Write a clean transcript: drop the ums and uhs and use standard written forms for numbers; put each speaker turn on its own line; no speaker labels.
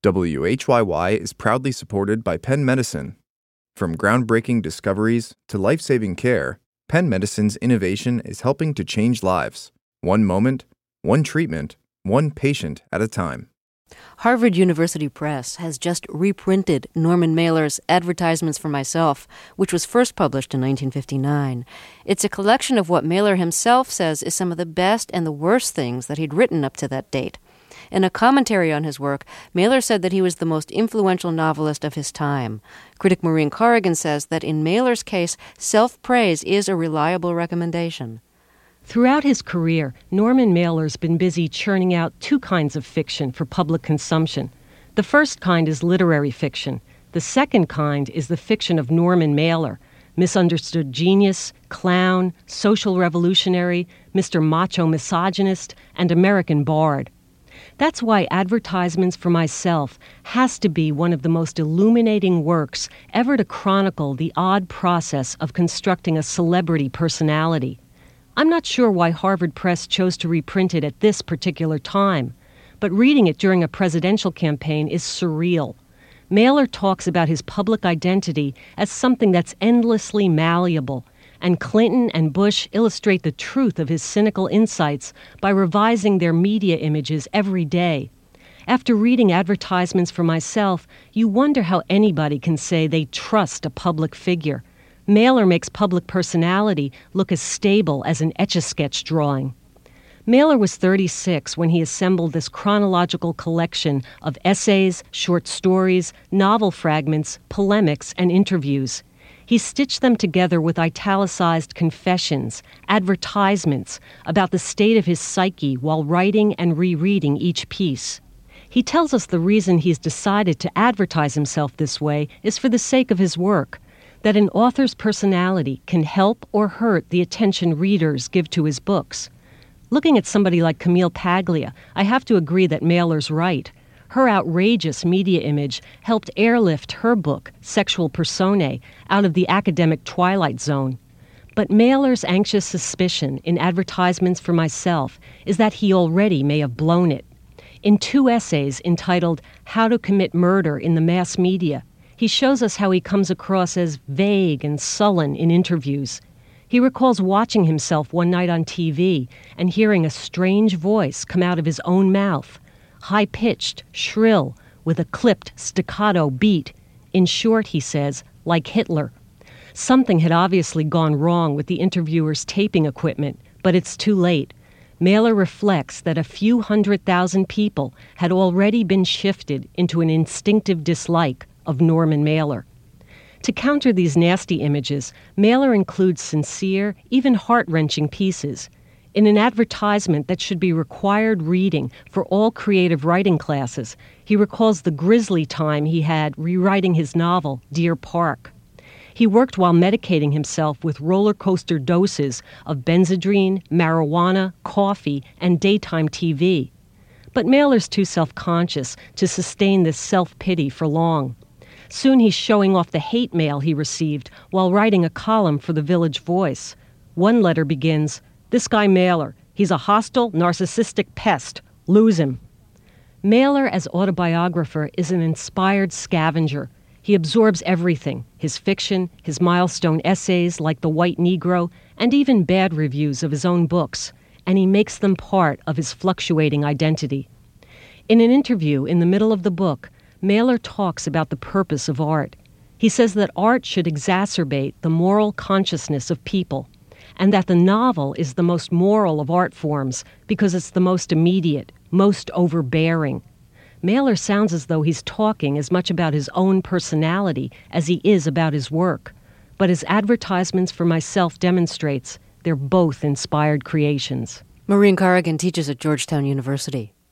WHYY is proudly supported by Penn Medicine. From groundbreaking discoveries to life-saving care, Penn Medicine's innovation is helping to change lives. One moment, one treatment, one patient at a time.
Harvard University Press has just reprinted Norman Mailer's Advertisements for Myself, which was first published in 1959. It's a collection of what Mailer himself says is some of the best and the worst things that he'd written up to that date. In a commentary on his work, Mailer said that he was the most influential novelist of his time. Critic Maureen Corrigan says that in Mailer's case, self-praise is a reliable recommendation.
Throughout his career, Norman Mailer's been busy churning out two kinds of fiction for public consumption. The first kind is literary fiction. The second kind is the fiction of Norman Mailer, misunderstood genius, clown, social revolutionary, Mr. Macho misogynist, and American bard. That's why Advertisements for Myself has to be one of the most illuminating works ever to chronicle the odd process of constructing a celebrity personality. I'm not sure why Harvard Press chose to reprint it at this particular time, but reading it during a presidential campaign is surreal. Mailer talks about his public identity as something that's endlessly malleable, and Clinton and Bush illustrate the truth of his cynical insights by revising their media images every day. After reading Advertisements for Myself, you wonder how anybody can say they trust a public figure. Mailer makes public personality look as stable as an Etch-a-Sketch drawing. Mailer was 36 when he assembled this chronological collection of essays, short stories, novel fragments, polemics, and interviews. He stitched them together with italicized confessions, advertisements about the state of his psyche while writing and rereading each piece. He tells us the reason he's decided to advertise himself this way is for the sake of his work, that an author's personality can help or hurt the attention readers give to his books. Looking at somebody like Camille Paglia, I have to agree that Mailer's right. Her outrageous media image helped airlift her book, Sexual Personae, out of the academic twilight zone. But Mailer's anxious suspicion in Advertisements for Myself is that he already may have blown it. In two essays entitled How to Commit Murder in the Mass Media, he shows us how he comes across as vague and sullen in interviews. He recalls watching himself one night on TV and hearing a strange voice come out of his own mouth, high-pitched, shrill, with a clipped staccato beat. In short, he says, like Hitler. Something had obviously gone wrong with the interviewer's taping equipment, but it's too late. Mailer reflects that a few 100,000 people had already been shifted into an instinctive dislike of Norman Mailer. To counter these nasty images, Mailer includes sincere, even heart-wrenching pieces. In an advertisement that should be required reading for all creative writing classes, he recalls the grisly time he had rewriting his novel, Deer Park. He worked while medicating himself with roller coaster doses of Benzedrine, marijuana, coffee, and daytime TV. But Mailer's too self-conscious to sustain this self-pity for long. Soon he's showing off the hate mail he received while writing a column for the Village Voice. One letter begins, "This guy Mailer, he's a hostile, narcissistic pest. Lose him." Mailer, as autobiographer, is an inspired scavenger. He absorbs everything, his fiction, his milestone essays like The White Negro, and even bad reviews of his own books, and he makes them part of his fluctuating identity. In an interview in the middle of the book, Mailer talks about the purpose of art. He says that art should exacerbate the moral consciousness of people, and that the novel is the most moral of art forms because it's the most immediate, most overbearing. Mailer sounds as though he's talking as much about his own personality as he is about his work. But as Advertisements for Myself demonstrates, they're both inspired creations.
Maureen Corrigan teaches at Georgetown University.